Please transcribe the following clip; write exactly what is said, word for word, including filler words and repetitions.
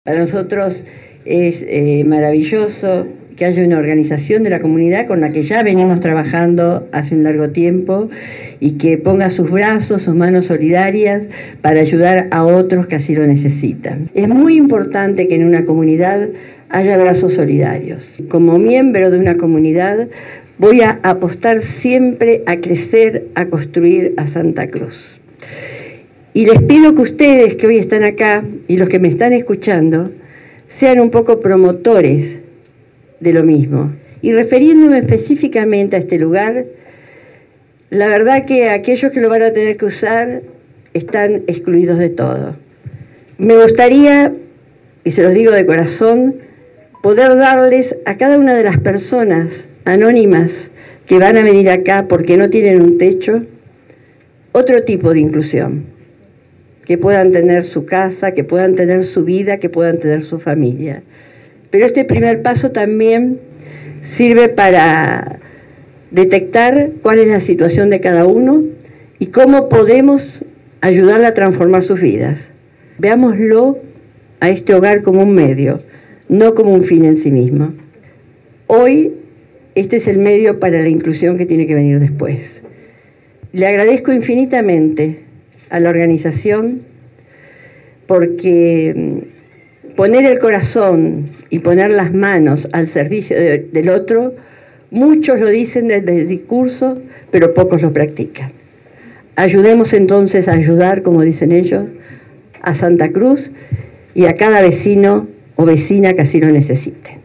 Para nosotros es eh, maravilloso que haya una organización de la comunidad con la que ya venimos trabajando hace un largo tiempo y que ponga sus brazos, sus manos solidarias para ayudar a otros que así lo necesitan. Es muy importante que en una comunidad haya brazos solidarios. Como miembro de una comunidad voy a apostar siempre a crecer, a construir a Santa Cruz. Y les pido que ustedes que hoy están acá y los que me están escuchando sean un poco promotores de lo mismo. Y refiriéndome específicamente a este lugar, la verdad que aquellos que lo van a tener que usar están excluidos de todo. Me gustaría, y se los digo de corazón, poder darles a cada una de las personas anónimas que van a venir acá porque no tienen un techo, otro tipo de inclusión. Que puedan tener su casa, que puedan tener su vida, que puedan tener su familia. Pero este primer paso también sirve para detectar cuál es la situación de cada uno y cómo podemos ayudarle a transformar sus vidas. Veámoslo a este hogar como un medio, no como un fin en sí mismo. Hoy, este es el medio para la inclusión que tiene que venir después. Le agradezco infinitamente a la organización, porque poner el corazón y poner las manos al servicio de, del otro, muchos lo dicen desde el discurso, pero pocos lo practican. Ayudemos entonces a ayudar, como dicen ellos, a Santa Cruz y a cada vecino o vecina que así lo necesite.